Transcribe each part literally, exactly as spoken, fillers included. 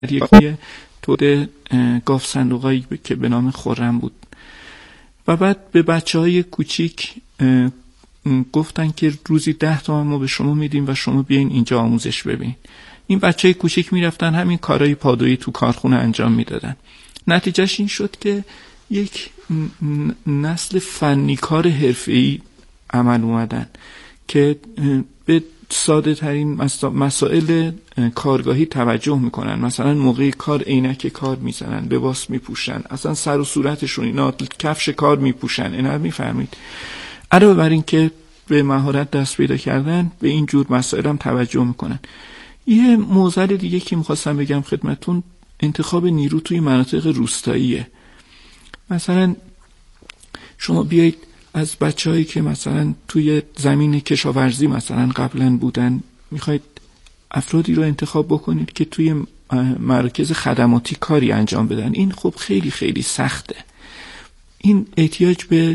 یکی تولید گاف صندوقایی که به نام خرم بود و بعد به بچه‌های کوچیک گفتن که روزی ده تومن ما به شما میدیم و شما بیاین اینجا آموزش ببین. این بچه‌های کوچیک میرفتن همین کارهای پادویی تو کارخونه انجام میدادن. نتیجهش این شد که یک نسل فنیکار حرفه‌ای عمل اومدن که به ساده ترین مسائل کارگاهی توجه میکنن. مثلا موقع کار عینک کار میزنن، لباس میپوشن، اصلا سر و صورتشون اینا کفش کار میپوشن. اینا میفهمید. علاوه بر این که به مهارت دست پیدا کردن، به این جور مسائل هم توجه میکنن. یه موضوع دیگه که میخواستم بگم خدمتون، انتخاب نیرو توی مناطق روستاییه. مثلا شما بیایید از بچه‌هایی که مثلا توی زمین کشاورزی مثلا قبلا بودن، میخواید افرادی رو انتخاب بکنید که توی مراکز خدماتی کاری انجام بدن. این خب خیلی خیلی سخته. این احتیاج به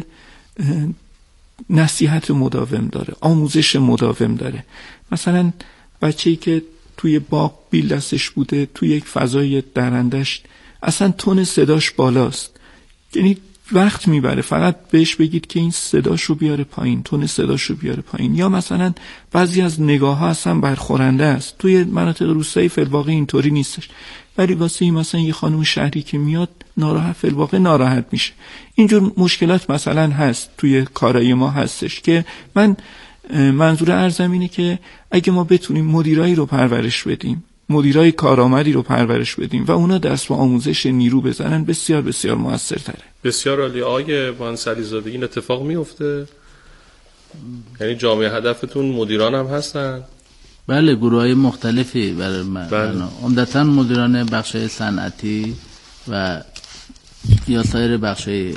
نصیحت مداوم داره، آموزش مداوم داره. مثلا بچه‌ای که توی باغ بیل دستش بوده، توی یک فضای درندشت، اصلا تون صداش بالاست، یعنی وقت میبره. فقط بهش بگید که این صداشو بیاره پایین، تون صداشو بیاره پایین. یا مثلا بعضی از نگاه ها اصلا برخورنده است. توی مناطق روستایی فی‌الواقع اینطوری نیستش، ولی واسه این مثلا یه خانم شهری که میاد ناراحت، فی‌الواقع ناراحت میشه. اینجور مشکلات مثلا هست توی کارای ما هستش که من منظور عرضم اینه که اگه ما بتونیم مدیرایی رو پرورش بدیم، مدیرای کارآمدی رو پرورش بدیم و اونا دست به آموزش نیرو بزنن، بسیار بسیار موثرتره. بسیار عالی. آقای مهندس علیزاده، این اتفاق میفته؟ یعنی جامعه هدفتون مدیران هم هستن؟ بله، گروه‌های مختلفی برای من. عمدتاً مدیران بخش‌های صنعتی و یا سایر بخش‌های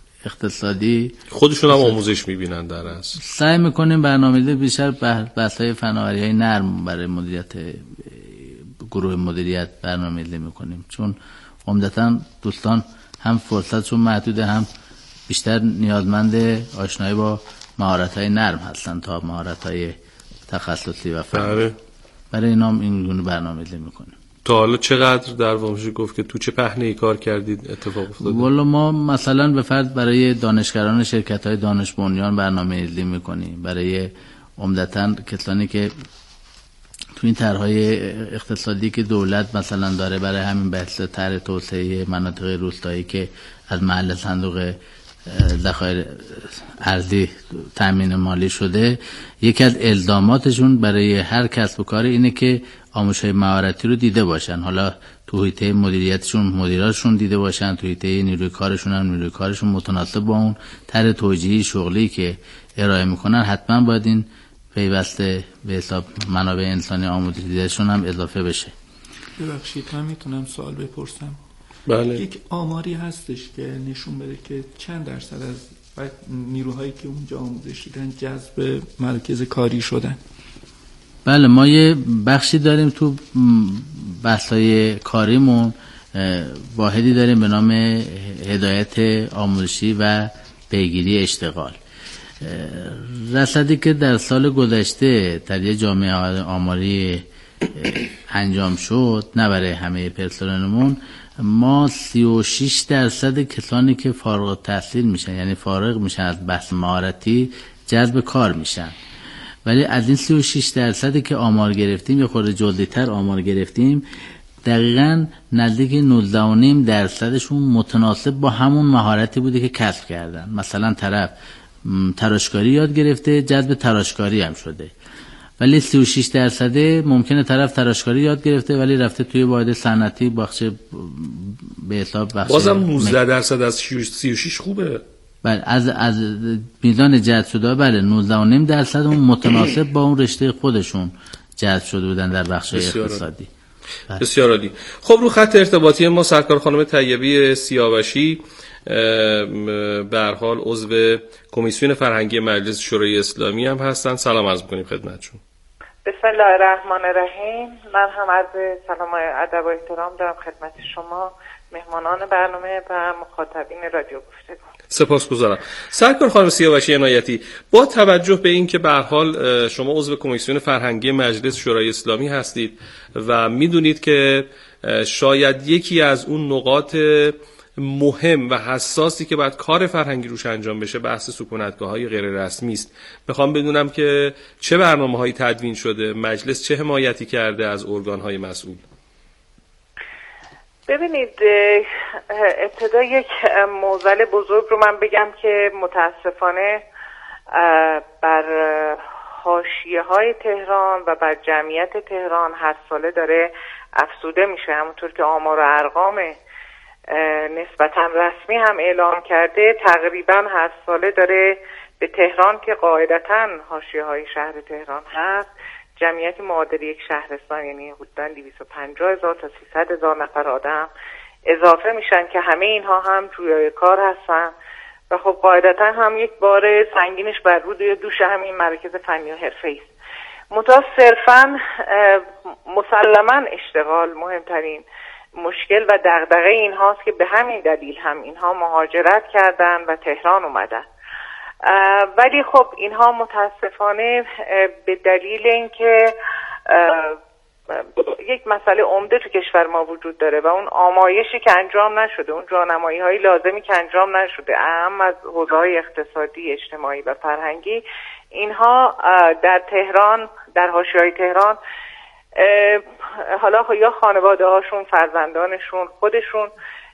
اقتصادی خودشون هم آموزش می‌بینن در اصل. سعی می‌کنیم برنامه‌ریزی بیشتر بحث‌های فناوری‌های نرم برای مدیریت گروه مدیریت برنامه‌ریزی می‌کنیم، چون عمدتاً دوستان هم فرصتشون محدوده، هم بیشتر نیازمند آشنایی با مهارت‌های نرم هستن تا مهارت‌های تخصصی و فنی. برای اینا هم این گونه برنامه‌ریزی می‌کنیم. تا حالا چقدر در واقع گفت که تو چه پهنه‌ای کار کردید اتفاق افتاده؟ والا ما مثلا به فرض برای دانشگران شرکت‌های دانش بنیان برنامه‌ریزی می‌کنیم، برای عمدتاً کسانی که تو این طرح‌های اقتصادی که دولت مثلا داره برای همین بحث طرح توسعه مناطق روستایی که از محل صندوق ذخایر ارزی تامین مالی شده، یکی از الزاماتشون برای هر کسب و کار اینه که آموزش‌های مهارتی رو دیده باشن. حالا تو حیطه مدیریتشون مدیراشون دیده باشن، تو حیطه نیروی کارشون هم نیروی کارشون متناسب با اون طرح توجیهی شغلی که ارائه میکنن حتما باید این پیوسته به حساب منابع انسانی آموزش دیدهشون هم اضافه بشه. ببخشید من میتونم سوال بپرسم؟ بله. یک آماری هستش که نشون بده که چند درصد از نیروهایی که اونجا آموزش دیدن جذب مرکز کاری شدن؟ بله، ما یه بخشی داریم تو بحث‌های کاریمون، واحدی داریم به نام هدایت آموزشی و پیگیری اشتغال. رصدی که در سال گذشته در یه جامعه آماری انجام شد، نه برای همه پرسنلمون، ما سی و شش درصد کسانی که فارغ التحصیل میشن، یعنی فارغ میشن از بحث مهارتی، جذب کار میشن. ولی از این سی و شش درصدی که آمار گرفتیم، یه خورده جلدی‌تر آمار گرفتیم، دقیقاً نزدیک نوزده و نیم درصدشون متناسب با همون مهارتی بوده که کسب کردن. مثلا طرف تراشکاری یاد گرفته، جذب تراشکاری هم شده. ولی سی و شش درصده ممکنه طرف تراشکاری یاد گرفته ولی رفته توی واحد صنعتی، بخش به حساب بخش بازم نوزده درصد از سی و شش خوبه. بله، از از میزان جذب شده بله نوزده و نیم درصد اون متناسب با اون رشته خودشون جذب شده بودن در بخش اقتصادی. بسیار عالی. خب رو خط ارتباطی ما سرکار خانم طیبی سیاوشی، به هر حال عضو کمیسیون فرهنگی مجلس شورای اسلامی هم هستن. سلام عرض می‌کنیم خدمتشون. بسم الله الرحمن الرحیم. من هم عرض سلام و ادب و احترام دارم خدمت شما مهمانان برنامه و مخاطبین رادیو گفتگو. سپاسگزارم. سرکار خانم سیاوشی عنایتی، با توجه به اینکه به هر حال شما عضو کمیسیون فرهنگی مجلس شورای اسلامی هستید و میدونید که شاید یکی از اون نقاط مهم و حساسی که باید کار فرهنگی روش انجام بشه بحث سکونتگاه‌های غیر رسمی است. میخوام بدونم که چه برنامه‌هایی تدوین شده، مجلس چه حمایتی کرده از ارگان‌های مسئول؟ ببینید، ابتدا یک معضل بزرگ رو من بگم که متاسفانه بر حاشیه‌های تهران و بر جمعیت تهران هر ساله داره افزوده میشه. همونطور که آمار و ارقام نسبتا رسمی هم اعلام کرده، تقریبا هر ساله داره به تهران که قاعدتاً حاشیه‌های شهر تهران هست جمعیت معادل یک شهرستان، یعنی حدوداً دویست و پنجاه هزار تا سیصد هزار نفر آدم اضافه میشن که همه اینها هم جویای کار هستن و خب قاعدتاً هم یک بار سنگینش بر روی دوش همین مراکز فنی و حرفه‌ای است. منتها صرفاً مسلماً اشتغال مهمترین مشکل و دغدغه اینهاست که به همین دلیل هم اینها مهاجرت کردن و تهران اومدن. ولی خب اینها متاسفانه به دلیل اینکه یک مسئله عمده تو کشور ما وجود داره و اون آمایشی که انجام نشده، اون جانمایی های لازمی که انجام نشده، اهم از حوزه های اقتصادی، اجتماعی و فرهنگی، اینها در تهران، در حاشیه‌های تهران، حالا یا خانواده هاشون، فرزندانشون، خودشون،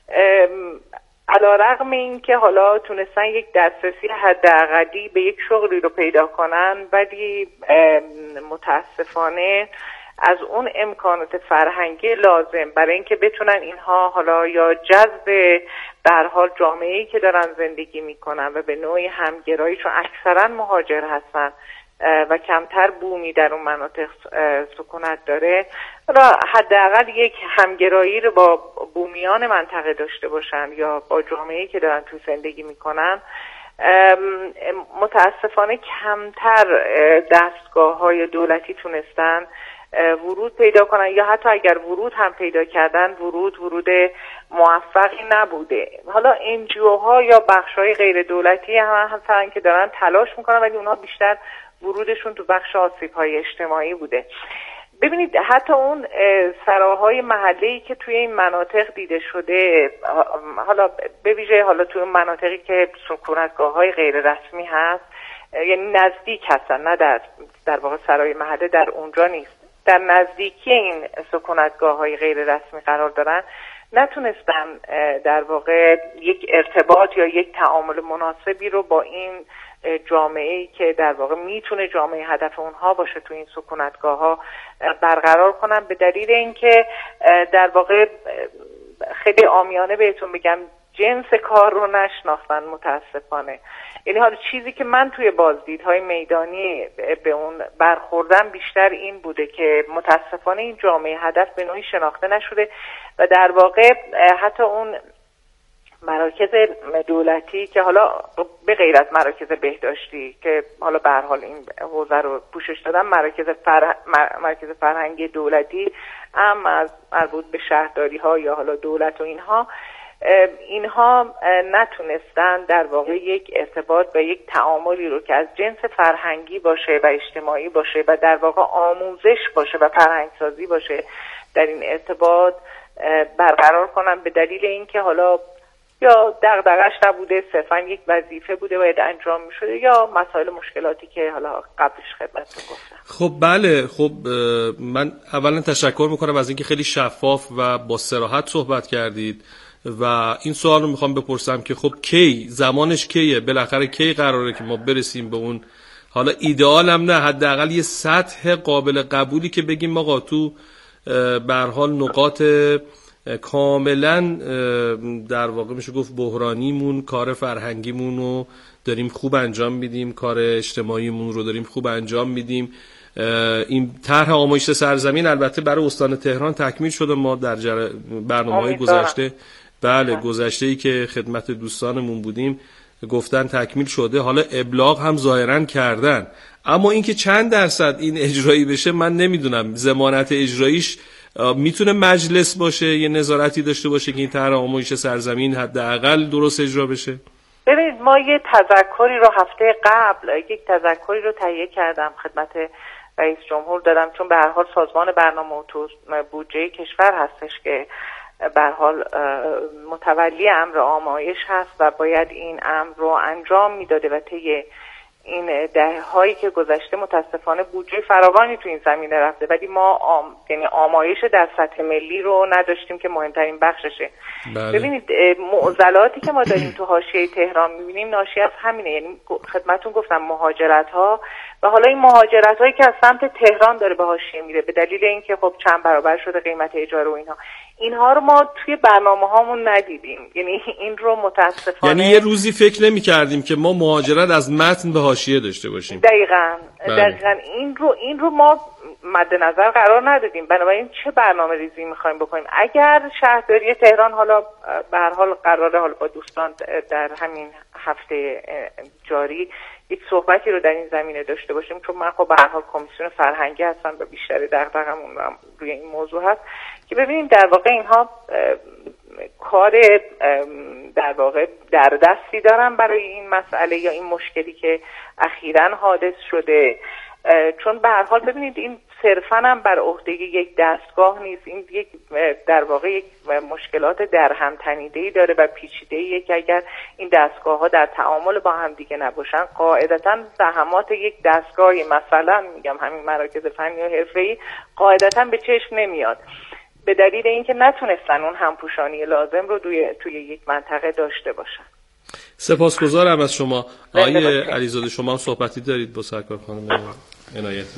علیرغم این که حالا تونستن یک دسترسی حداقلی به یک شغلی رو پیدا کنن، ولی متاسفانه از اون امکانات فرهنگی لازم برای اینکه بتونن اینها حالا یا جذب به هر حال جامعه‌ای که دارن زندگی میکنن و به نوعی همگرایی، چون اکثرا مهاجر هستن و کمتر بومی در اون مناطق سکونت داره، حداقل یک همگرایی رو با بومیان منطقه داشته باشن یا با جامعه‌ای که دارن تو زندگی میکنن. متاسفانه کمتر دستگاه‌های دولتی تونستن ورود پیدا کنن، یا حتی اگر ورود هم پیدا کردن ورود ورود موفقی نبوده. حالا ان جی او ها یا بخش‌های غیر دولتی هم هستن که دارن تلاش میکنن، ولی اونها بیشتر ورودشون تو بخش آسیب‌های اجتماعی بوده. ببینید حتی اون سراهای محله‌ای که توی این مناطق دیده شده، حالا به ویژه حالا توی مناطقی که سکونتگاه‌های غیر رسمی هست، یعنی نزدیک هستن، نه در در واقع سرای محله در اونجا نیست، در نزدیکی این سکونتگاه‌های غیر رسمی قرار دارن، نتونستن در واقع یک ارتباط یا یک تعامل مناسبی رو با این جامعه‌ای که در واقع میتونه جامعه هدف اونها باشه تو این سکونتگاه‌ها برقرار کنن، به دلیل اینکه در واقع خیلی عامیانه بهتون بگم جنس کار رو نشناختن متاسفانه. یعنی حالا چیزی که من توی بازدیدهای میدانی به اون برخوردم بیشتر این بوده که متاسفانه این جامعه هدف به نوعی شناخته نشده و در واقع حتی اون مراکز دولتی که حالا به غیر از مراکز بهداشتی که حالا به هر حال این حوزه رو پوشش دادن، مراکز فرح... مراکز فرهنگی دولتی هم از مربوط به شهرداری ها یا حالا دولت و اینها اینها نتونستن در واقع یک ارتباط و یک تعاملی رو که از جنس فرهنگی باشه و اجتماعی باشه و در واقع آموزش باشه و فرهنگسازی باشه در این ارتباط برقرار کنن، به دلیل اینکه حالا یا دغدغه‌اش نبوده، صرفا یک وظیفه بوده باید انجام می‌شده، یا مسائل مشکلاتی که حالا قبلش خدمتتون گفتم. خب بله، خب من اولا تشکر میکنم از اینکه خیلی شفاف و با صراحت صحبت کردید و این سوال رو میخوام بپرسم که خب کی، زمانش کیه، بالاخره کی قراره که ما برسیم به اون، حالا ایدئال هم نه، حداقل یه سطح قابل قبولی که بگیم آقا تو به هر حال نقاط کاملا در واقع میشه گفت بحرانیمون، کار فرهنگیمون رو داریم خوب انجام میدیم، کار اجتماعیمون رو داریم خوب انجام میدیم. این طرح آمایش سرزمین البته برای استان تهران تکمیل شده، ما در جر... برنامه‌های گذشته بله گذشته‌ای که خدمت دوستانمون بودیم گفتن تکمیل شده، حالا ابلاغ هم ظاهرا کردن، اما اینکه چند درصد این اجرایی بشه من نمیدونم. ضمانت اجراییش میتونه مجلس باشه، یه نظارتی داشته باشه که این طرح آموزش سرزمین حداقل درست اجرا بشه؟ ببینید ما یه تذکری رو هفته قبل یک تذکری رو تهیه کردم خدمت رئیس جمهور دادم، چون به هر حال سازمان برنامه و بودجه کشور هستش که به هر حال متولی امر آمایش هست و باید این امر رو انجام میداده و طی این دهه هایی که گذشته متاسفانه بودجه فراوانی تو این زمینه رفته، ولی ما آم... یعنی آمایش در سطح ملی رو نداشتیم که مهمترین بخششه. بله. ببینید معضلاتی که ما داریم تو حاشیه تهران میبینیم ناشی از همینه، یعنی خدمتتون گفتم مهاجرت ها و حالا این مهاجرت هایی که از سمت تهران داره به حاشیه میره به دلیل اینکه خب چند برابر شده قیمت اجاره و اینها، اینها رو ما توی برنامه هامون ندیدیم. یعنی این رو متاسفانه یعنی یه روزی فکر نمی کردیم که ما مهاجرت از متن به حاشیه داشته باشیم. دقیقاً دقیقاً این رو این رو ما مد نظر قرار ندادیم. بنابراین چه برنامه ریزی می‌خوایم بکنیم؟ اگر شهرداری تهران حالا به هر حال قراره حالا با دوستان در همین هفته جاری یک صحبتی رو در این زمینه داشته باشیم، چون من خب به هر حال کمیسیون فرهنگی هستم و بیشتر دغدغه‌مون روی این موضوع هست که ببینیم در واقع اینها کار در واقع در دستی دارن برای این مسئله یا این مشکلی که اخیراً حادث شده. چون به هر حال ببینید این صرفاً هم بر عهده یک دستگاه نیست، این یک در واقع یک مشکلات در هم تنیده‌ای داره و پیچیده‌ایه که اگر این دستگاه‌ها در تعامل با هم دیگه نباشن قاعدتاً زحمات یک دستگاهی مثلا میگم همین مراکز فنی و حرفه‌ای قاعدتاً به چشم نمیاد به دلیل اینکه نتونستن اون همپوشانی لازم رو توی توی یک منطقه داشته باشن. سپاسگزارم از شما. آقای علیزاده شما هم صحبتی دارید با سرکار خانم عنایتی؟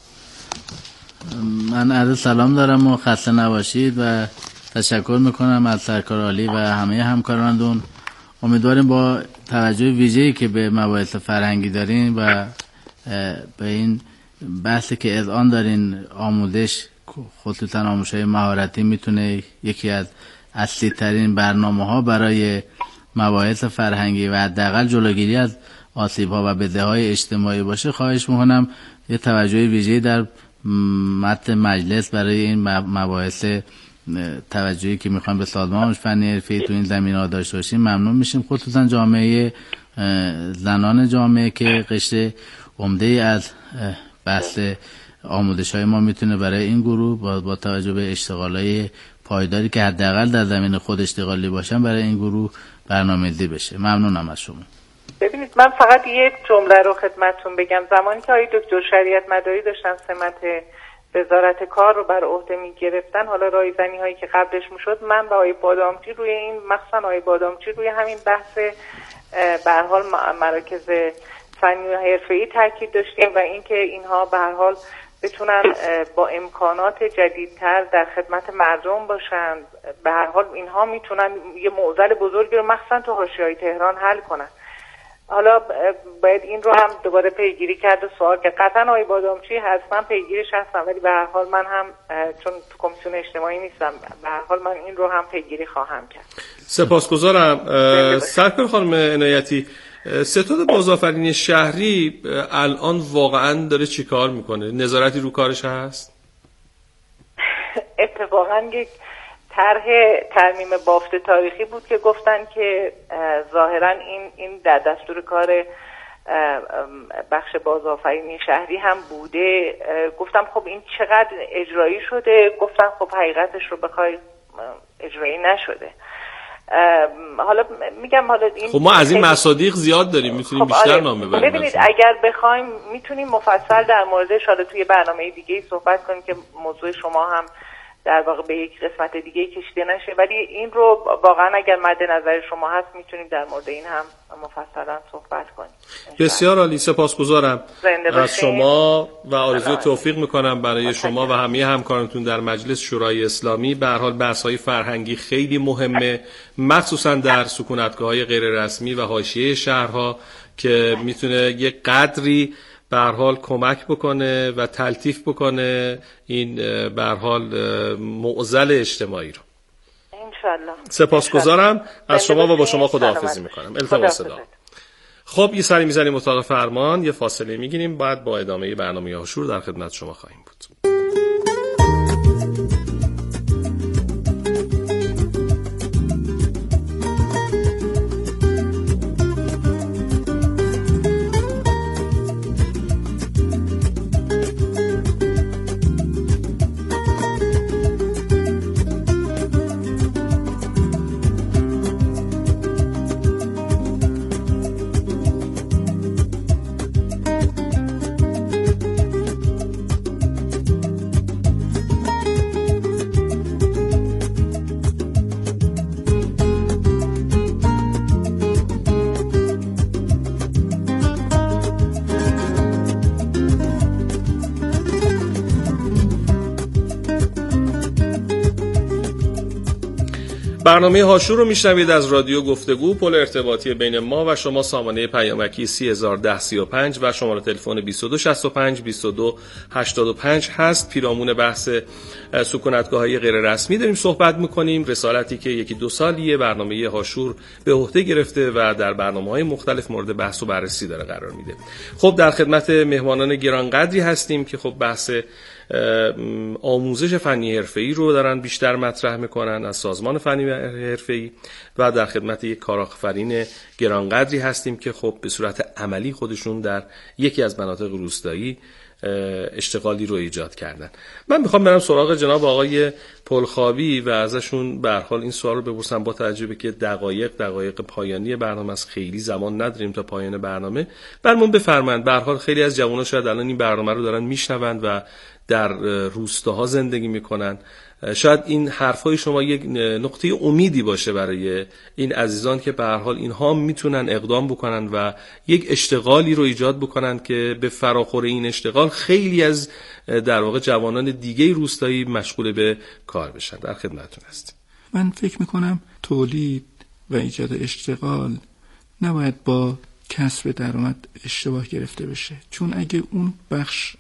من عرض سلام دارم و خسته نباشید و تشکر میکنم از سرکار عالی و همه همکارانتون. امیدواریم با توجه ویژه‌ای که به مباحث فرهنگی دارین و به این بحثی که از آن دارین آموزش خصوصا آموزش مهارتی میتونه یکی از اصلی ترین برنامه ها برای مباحث فرهنگی و حداقل جلوگیری از آسیب ها و بدههای اجتماعی باشه. خواهش میکنم یه توجه ویژه‌ای در متن مجلس برای این مباحث توجهی که میخوایم به سازمان فنی حرفه‌ای تو این زمینه‌ها داشته باشیم ممنون میشیم، خصوصا جامعه زنان جامعه که قشر عمده‌ای از بحث آموزش‌های ما میتونه برای این گروه با, با توجه به اشتغالای پایداری که حداقل در زمین خود اشتغالی باشن برای این گروه برنامه‌ریزی بشه. ممنونم از شما. ببینید من فقط یک جمله رو خدمتتون بگم. زمانی که آقای دکتر شریعت مداری داشتن سمت وزارت کار رو بر عهده می‌گرفتن، حالا رایزنی هایی که قبلش میشد، من با آقای بادامچی روی این مخصوصا آقای بادامچی روی همین بحث به هر حال مراکز فنی و حرفه‌ای تاکید داشتیم و اینکه اینها به هر حال بتونن با امکانات جدیدتر در خدمت مردم باشن. به هر حال اینها میتونن یه معضل بزرگی رو مخصوصا تو حاشیه‌های تهران حل کنن. حالا باید این رو هم دوباره پیگیری کرد و سوال که قطعا آقای بادامچی حتما پیگیرش هستم، ولی به هر حال من هم چون تو کمیسیون اجتماعی نیستم به هر حال من این رو هم پیگیری خواهم کرد. سپاسگزارم. سرکار خانم عنایتی، ستاد بازآفرینی شهری الان واقعا داره چی کار میکنه؟ نظارتی رو کارش هست؟ اتفاقا یک طرح ترمیم بافت تاریخی بود که گفتن که ظاهرا این این در دستور کار بخش بازآفرینی شهری هم بوده. گفتم خب این چقدر اجرایی شده؟ گفتن خب حقیقتش رو بخوای اجرایی نشده. حالا میگم حالا این خب ما از این مصادیق زیاد داریم، میتونیم خب بیشتر آره. نام ببریم. ببینید اگر بخوایم میتونیم مفصل در موردش حالا توی برنامه دیگه صحبت کنیم که موضوع شما هم در واقع به یک قسمت دیگه کشیده نشه، ولی این رو واقعا اگر مد نظر شما هست میتونیم در مورد این هم مفصلا صحبت کنیم. بسیار عالی، سپاسگزارم از شما و آرزوی توفیق میکنم برای شما و همه همکارانتون در مجلس شورای اسلامی. به هر حال بحث‌های فرهنگی خیلی مهمه، مخصوصا در سکونتگاه‌های غیر رسمی و حاشیه شهرها که میتونه یک قدری به هر حال کمک بکنه و تلطیف بکنه این به هر حال معضل اجتماعی رو. انشالله. سپاسگزارم از شما و با شما خداحافظی میکنم. التماس دعا. خب یه سری میزنیم اتاق فرمان، یه فاصله میگیریم، بعد با ادامه برنامه هاشور در خدمت شما خواهیم بود. برنامه هاشور رو میشنوید از رادیو گفتگو، پل ارتباطی بین ما و شما. سامانه پیامکی سی هزار و ده سی و پنج و شماره تلفن بیست و دو شصت و پنج بیست و دو هشتاد و پنج هست. پیرامون بحث سکونتگاه‌های غیر رسمی داریم صحبت می‌کنیم، رسالتی که یکی دو سالیه برنامه هاشور به عهده گرفته و در برنامه‌های مختلف مورد بحث و بررسی داره قرار میده. خب در خدمت مهمانان گرانقدری هستیم که خب بحث آموزش فنی حرفه‌ای رو دارن بیشتر مطرح میکنن از سازمان فنی حرفه‌ای و در خدمت یک کارآفرین گرانقدری هستیم که خب به صورت عملی خودشون در یکی از مناطق روستایی اشتغالی رو ایجاد کردن. من میخوام برم سراغ جناب آقای پلخابی و ازشون به هر حال این سوال رو بپرسم، با توجه به که دقایق دقایق پایانی برنامه است، خیلی زمان نداریم تا پایان برنامه. برامون بفرمایید، به هر حال خیلی از جوان‌ها شاید الان این برنامه رو دارن میشنوند و در روستاها زندگی میکنن، شاید این حرفای شما یک نقطه امیدی باشه برای این عزیزان که به هر حال اینها میتونن اقدام بکنن و یک اشتغالی رو ایجاد بکنن که به فراخور این اشتغال خیلی از در واقع جوانان دیگه روستایی مشغول به کار بشن. در خدمتتون هستیم. من فکر میکنم تولید و ایجاد اشتغال نباید با کسب درآمد اشتباه گرفته بشه، چون اگه اون بخش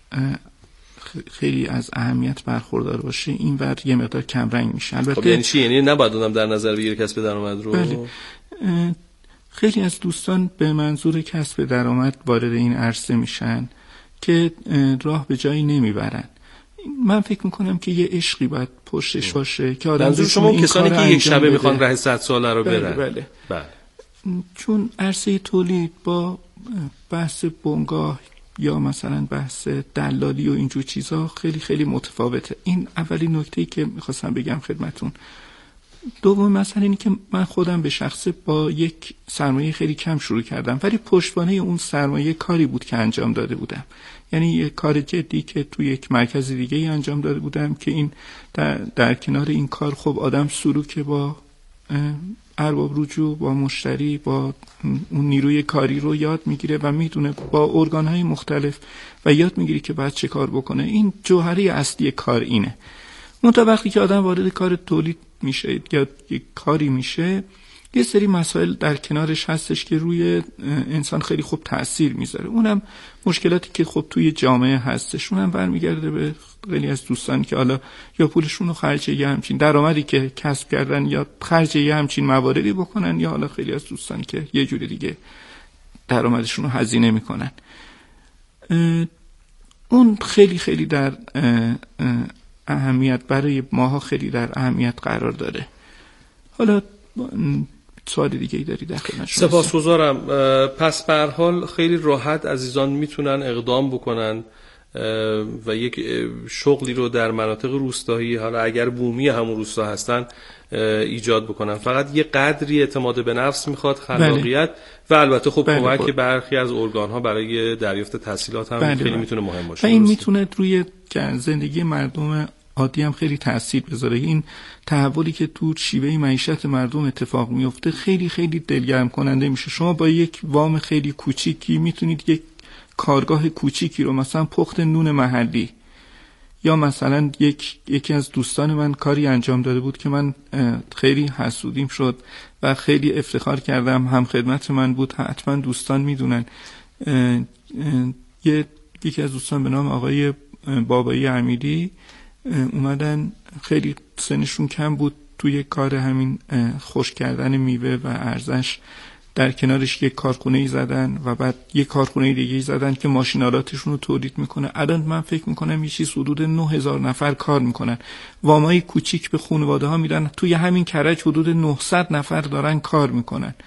خیلی از اهمیت برخوردار باشه این ور یه مقدار کم رنگ میشه. البته خب یعنی چی؟ یعنی نباید اونم در نظر بگیره کسب درآمد رو؟ بله. خیلی از دوستان به منظور کسب درآمد وارد این عرصه میشن که راه به جایی نمیبرن. من فکر میکنم که یه عشقی باید پشتش باشه که آدم منظور شما کسانی که یک شبه میخوان راه صد ساله رو برن. بله بله. بله. چون عرصه تولید با بحث بنگاه یا مثلا بحث دلالی و اینجور چیزها خیلی خیلی متفاوته. این اولین نکته‌ای که میخواستم بگم خدمتون. دوم مثلا اینی که من خودم به شخصه با یک سرمایه خیلی کم شروع کردم، ولی پشتوانه اون سرمایه کاری بود که انجام داده بودم، یعنی یک کار جدی که توی یک مرکز دیگه ای انجام داده بودم که این در, در کنار این کار خب آدم سلوک با ارباب رجوع، با مشتری، با اون نیروی کاری رو یاد میگیره و میدونه با ارگان‌های مختلف و یاد میگیره که باید چه کار بکنه. این جوهره اصلی کار اینه. منتها وقتی که آدم وارد کار تولید میشه یا یک کاری میشه، یه سری مسائل در کنارش هستش که روی انسان خیلی خوب تأثیر میذاره. اونم مشکلاتی که خب توی جامعه هستش، اونم برمیگرده به خیلی از دوستان که حالا یا پولشون رو خرج یه همچین درآمدی که کسب کردن یا خرج یه همچین مواردی بکنن، یا حالا خیلی از دوستان که یه جوری دیگه درآمدشون رو هزینه میکنن. اون خیلی خیلی در اهمیت برای ماها خیلی در اهمیت قرار داره. حالا سوال دیگه ای داری در خدمت شما؟ سپاسگزارم. پس به هر حال خیلی راحت عزیزان میتونن اقدام بکنن و یک شغلی رو در مناطق روستایی، حالا اگر بومی همون روستا هستن، ایجاد بکنن. فقط یه قدری اعتماد به نفس میخواد، خلاقیت بله. و البته خب بله کمک برخی از ارگان‌ها برای دریافت تحصیلات هم بله خیلی بله. میتونه مهم باشه. و این میتونه روی زندگی مردم عادی هم خیلی تأثیر بذاره. این تحولی که تو شیوه معیشت مردم اتفاق میفته خیلی خیلی دلگرم کننده میشه. شما با یک وام خیلی کوچیکی میتونید یک کارگاه کوچیکی رو، مثلا پخت نون محلی، یا مثلا یک یکی از دوستان من کاری انجام داده بود که من خیلی حسودیم شد و خیلی افتخار کردم، هم خدمت من بود، حتما دوستان میدونن. یه یکی از دوستان به نام آقای بابایی امیری اومدن، خیلی سنشون کم بود، توی کار همین خشک کردن میوه و ارزش در کنارش یک کارخونه‌ای زدن و بعد یک کارخونه دیگه‌ای زدن که ماشینالاتشون رو تولید میکنه. الان من فکر میکنم یه چیز حدود نه هزار نفر کار میکنن. وامای کوچیک به خانواده ها میدن، توی همین کرج حدود نهصد نفر دارن کار میکنن.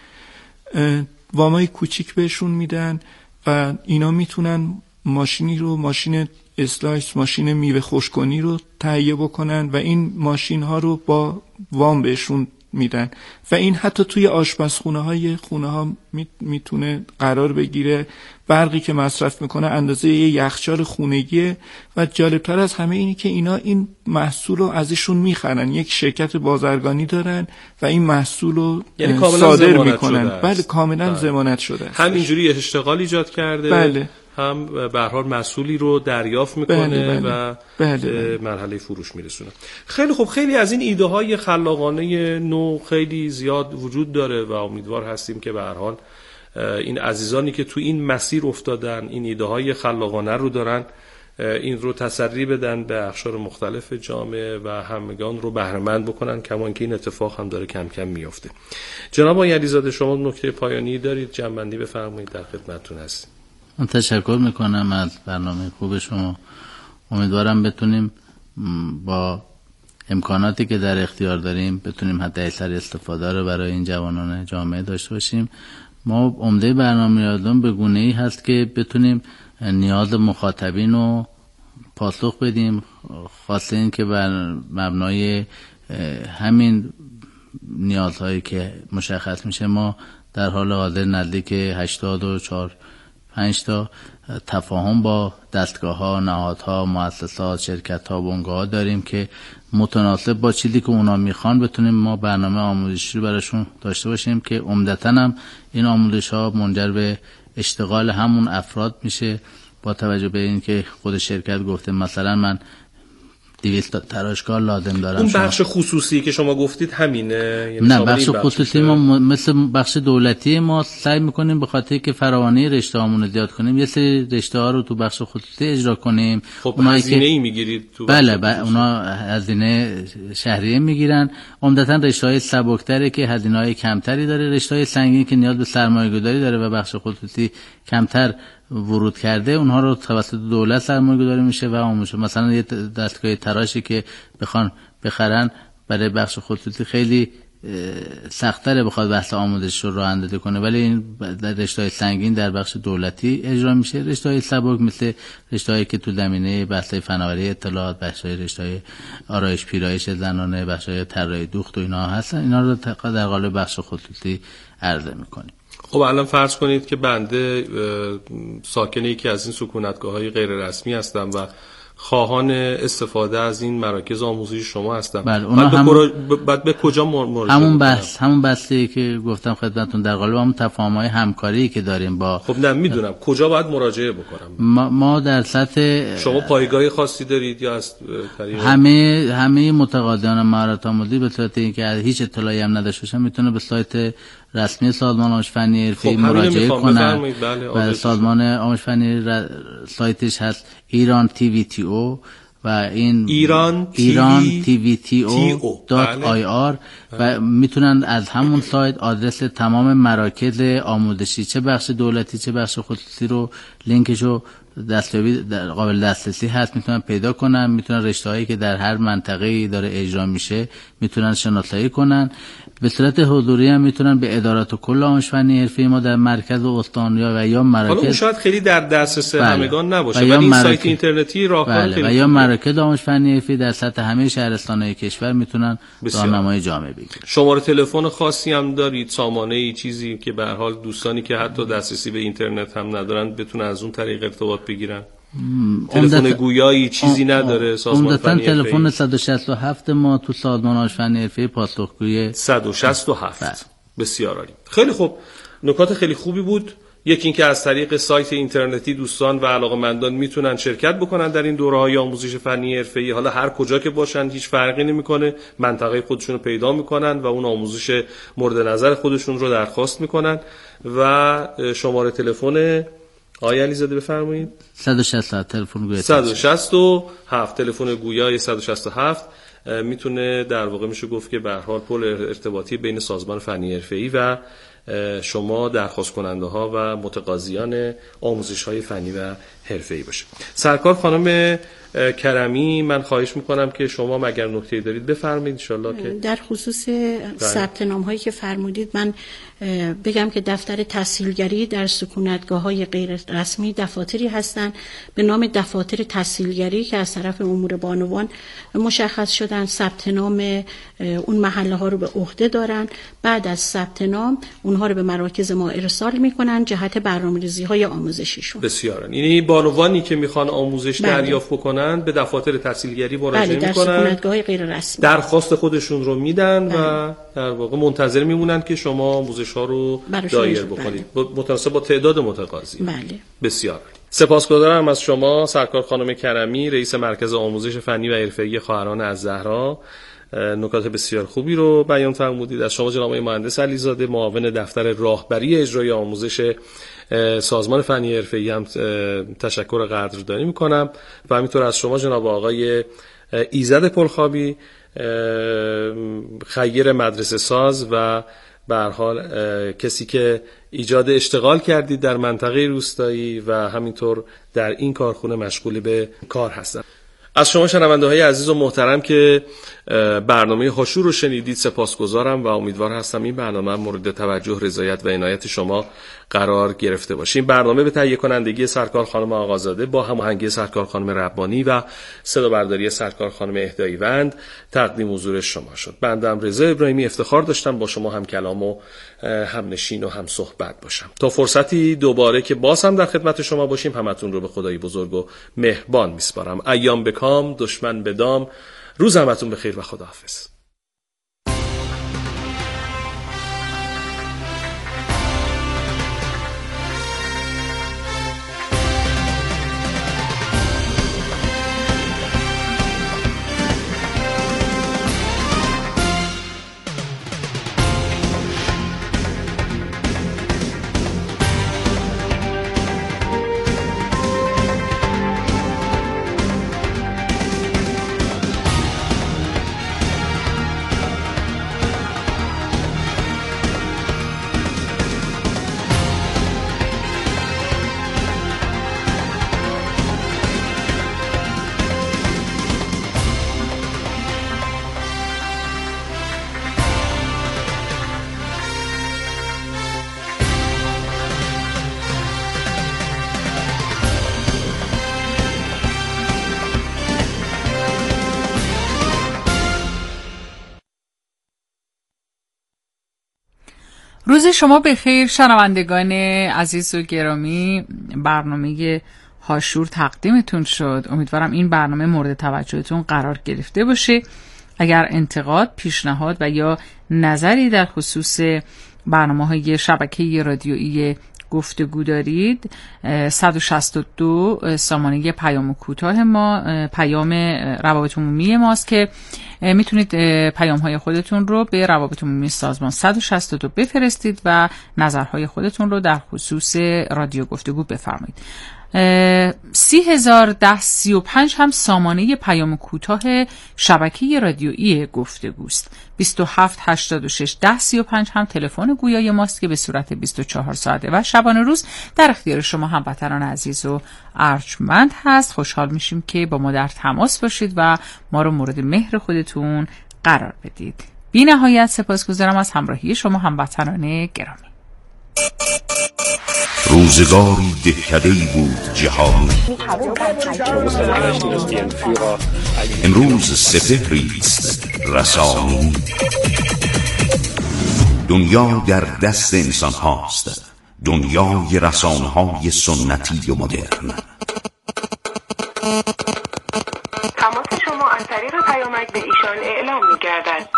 وامای کوچیک بهشون میدن و اینا میتونن ماشینی رو، ماشین اسلایس، ماشین میوه خشک‌کنی رو تهیه بکنن و این ماشین ها رو با وام بهشون میدن و این حتی توی آشپزخونه های خونه ها میتونه قرار بگیره. برقی که مصرف میکنه اندازه یه یخچال خونگیه و جالبتر از همه اینی که اینا این محصول رو ازشون میخرن، یک شرکت بازرگانی دارن و این محصول رو یعنی صادر میکنن. بله کاملا ضمانت شده است. همینجوری اشتغال ایجاد کرده. بله. هم به هر حال مسئولی رو دریافت میکنه. بله بله. و بله بله. مرحله فروش میرسونه. خیلی خوب، خیلی از این ایده های خلاقانه نو خیلی زیاد وجود داره و امیدوار هستیم که به هر حال این عزیزانی که تو این مسیر افتادن، این ایده های خلاقانه رو دارن، این رو تسری بدن به اقشار مختلف جامعه و همگان رو بهره مند بکنن، کما اینکه این اتفاق هم داره کم کم میفته. جناب آقای علیزاده، شما نکته پایانی دارید؟ جنبندی بفرمایید، در خدمتتون هستیم. من تشکر میکنم از برنامه خوب شما. امیدوارم بتونیم با امکاناتی که در اختیار داریم بتونیم حتی اکثر استفاده رو برای این جوانان جامعه داشته باشیم. ما عمده برنامه یادم به گونه‌ای هست که بتونیم نیاز مخاطبین رو پاسخ بدیم، خاصه این که بر مبنای همین نیازهایی که مشخص میشه ما در حال حاضر نزدیک هشتاد و چهار پنج تا تفاهم با دستگاه‌ها، نهادها، مؤسسات، شرکت‌ها، بنگاه‌ها داریم که متناسب با چیزی که اونا میخوان بتونیم ما برنامه آموزشی رو براشون داشته باشیم که عمدتاً هم این آموزش‌ها منجر به اشتغال همون افراد میشه، با توجه به این که خود شرکت گفته مثلا من دویست تا تراشکار لازم دارم. اون بخش خصوصی که شما گفتید همینه؟ یعنی نه، بخش خصوصی ما مثل بخش دولتی ما سعی میکنیم به خاطر که فراوانی رشته هامون رو زیاد کنیم یه سری رشته ها رو تو بخش خصوصی اجرا کنیم. خب هزینه ای میگیرید تو؟ بله بله، اونا هزینه شهریه میگیرن. عمدتا رشته های سبکتره که هزینه های کمتری داره، رشته های سنگین که نیاز به سرمایه گذاری داره و بخش خصوصی کمتر ورود کرده، اونها رو توسط دولت سرمایه گذاری میشه و آموزش. مثلا یه دستگاه تراشی که بخوان بخرن برای بخش خصوصی خیلی سخت‌تره بخواد بحث آموزش رو راه اندازی کنه، ولی این رشته‌های سنگین در بخش دولتی اجرا میشه. رشته‌های سبک مثل رشته‌هایی که تو زمینه بحث فناوری اطلاعات، بخش‌های رشته‌های آرایش پیرایش زنانه، بخش‌های طراحی دوخت و اینا هستن، اینا رو در قالب بخش خصوصی عرضه میکنیم. خب الان فرض کنید که بنده ساکنه یکی از این سکونتگاه‌های غیر رسمی هستم و خواهان استفاده از این مراکز آموزشی شما هستم. بله، بعد, هم... به بعد به کجا مراجعه همون بحث همون بحثی که گفتم خدمتتون در قالب همون تفاهم‌های همکاری که داریم با. خب نه میدونم کجا باید مراجعه بکنم. ما, ما در سطح شما پایگاه خاصی دارید یا از طریق همه همه متقاضیان مهارت آموزی به صورت اینکه هیچ اطلاعی هم نداشته باشن میتونه به سایت رسمی سازمان آموزش فنی حرفه‌ای خب مراجعه کنن. بله، و سازمان آموزش فنی ر... سایتش هست ایران تی وی تی او و این ایران ایران تی وی تی او دات آی آر و میتونن از همون سایت آدرس تمام مراکز آموزشی چه بخش دولتی چه بخش خصوصی رو لینکشو دستیابی قابل دسترسی هست میتونن پیدا کنن، میتونن رشته‌هایی که در هر منطقه‌ای داره اجرا میشه میتونن شناسایی کنن. به صورت حضوری هم میتونن به ادارات کل آموزش فنی حرفه‌ای ما در مرکز و استان‌ها و یا مراکز، حالا اون شاید خیلی در دسترس بله. همگان نباشه ولی این سایت اینترنتی راهکار بله. خیلی و یا مراکز آموزش فنی حرفه‌ای در سطح همه شهرستان‌های کشور میتونن راهنمای جامعه بگیرن. شماره تلفن خاصی هم دارید، سامانه‌ای چیزی که به هر حال دوستانی که حتی دسترسی به اینترنت هم ندارن بتونن از اون طریق ارتباط بگیرن؟ تلفن گویایی چیزی نداره سازمان فنی حرفه‌ای؟ تلفن صد و شصت و هفت ما تو سازمان آموزش فنی حرفه‌ای پاسخگوی صد و شصت و هفت. بسیار عالی. خیلی خوب، نکات خیلی خوبی بود. یکی اینکه از طریق سایت اینترنتی دوستان و علاقه‌مندان میتونن شرکت بکنن در این دوره‌های آموزش فنی حرفه‌ای، حالا هر کجا که باشن هیچ فرقی نمیکنه، منطقه خودشون رو پیدا میکنن و اون آموزش مورد نظر خودشون رو درخواست میکنن. و شماره تلفن آقای علیزاده بفرمایید. صد و شصت تلفن گویا صد و شصت و هفت تلفن گویای صد و شصت و هفت میتونه در واقع میشه گفت که به هر حال پل ارتباطی بین سازمان فنی حرفه‌ای و شما درخواست کننده ها و متقاضیان آموزش های فنی و حرفه‌ای باشه. سرکار خانم کرمی، من خواهش میکنم که شما مگر نکته‌ای دارید بفرمایید ان شاءالله. که در خصوص ثبت نام هایی که فرمودید، من بگم که دفتر تحصیلگری در سکونتگاه های غیر رسمی دفاتری هستند به نام دفاتر تحصیلگری که از طرف امور بانوان مشخص شدن، ثبت نام اون محله ها رو به عهده دارن. بعد از ثبت نام اونها رو به مراکز ما ارسال میکنن جهت برنامه‌ریزی های آموزشیشون. بسیار. یعنی بانوانی که میخوان آموزش بله. دریافت بکنن به دفتر تحصیلگری مراجعه بله، میکنن، در سکونتگاه غیر رسمی درخواست خودشون رو میدن بله. و در واقع منتظر میمونن که شما آموزش ها رو دایر بکنید بله. متناسب با تعداد متقاضی. بله. بسیار سپاسگزارم از شما سرکار خانم کرمی، رئیس مرکز آموزش فنی و حرفه‌ای خواهران الزهرا. نکات بسیار خوبی رو بیان فرمودید. از شما جناب مهندس علیزاده، معاون دفتر راهبری اجرای آموزش سازمان فنی حرفه‌ای هم تشکر قدردانی میکنم و همینطور از شما جناب آقای ایزد پلخابی، خیر مدرسه ساز و به هر حال کسی که ایجاد اشتغال کردید در منطقه روستایی و همینطور در این کارخونه مشغول به کار هستند. از شما شنونده های عزیز و محترم که برنامه هاشور رو شنیدید سپاسگزارم و امیدوار هستم این برنامه مورد توجه، رضایت و عنایت شما قرار گرفته باشه. این برنامه به تهیه کنندگی سرکار خانم آقازاده با هماهنگی سرکار خانم ربانی و صدا برداری سرکار خانم اهداییوند تقدیم حضور شما شد. بنده رضا ابراهیمی افتخار داشتم با شما هم کلام و هم نشین و هم صحبت باشم. تا فرصتی دوباره که باز هم در خدمت شما باشیم، همتون رو به خدای بزرگ و مهربان میسپارم. ایام به کام، دشمن به دام. روز همتون بخیر و خداحافظ. روز شما بخیر شنوندگان عزیز و گرامی. برنامه هاشور تقدیمتون شد. امیدوارم این برنامه مورد توجهتون قرار گرفته باشه. اگر انتقاد، پیشنهاد و یا نظری در خصوص برنامه‌های شبکه رادیویی گفتگو دارید، صد و شصت و دو سامانه پیام کوتاه ما، پیام روابط عمومی ماست که میتونید پیام های خودتون رو به روابط عمومی سازمان صد و شصت و دو بفرستید و نظرهای خودتون رو در خصوص رادیو گفتگو بفرمایید. سی هزار ده سی و پنج هم سامانه پیام کوتاه شبکه رادیویی گفتگوست. بیست و هفت هشتاد و شش ده سی و پنج هم تلفن گویای ماست که به صورت بیست و چهار ساعته و شبانه روز در اختیار شما هموطنان عزیز و ارجمند هست. خوشحال میشیم که با ما در تماس باشید و ما رو مورد مهر خودتون قرار بدید. بی نهایت سپاسگزارم از همراهی شما هموطنان گرامی. روزگاری دهکده‌ای بود جهانی، امروز سپهری است رسانی. دنیا در دست انسان هاست، دنیای رسانه های سنتی و مدرن. تماس شما از طریق پیامک به ایشان اعلام می گردد.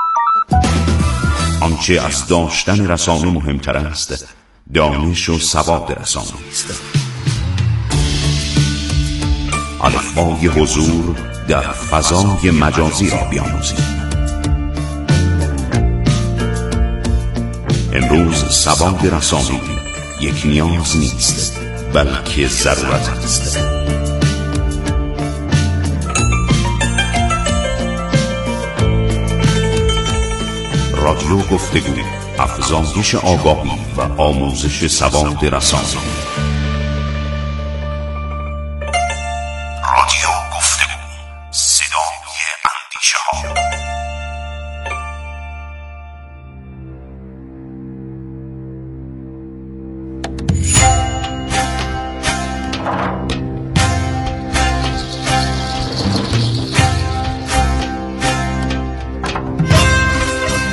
آنچه از داشتن رسانه مهمتر است، دانش و سواد رسانه است. الفبای حضور در فضای مجازی را بیاموزید. امروز سواد رسانه یک نیاز نیست، بلکه ضرورت است. رادیو گفتگو، افزایش آگاهی و آموزش سواد رسانه‌ای.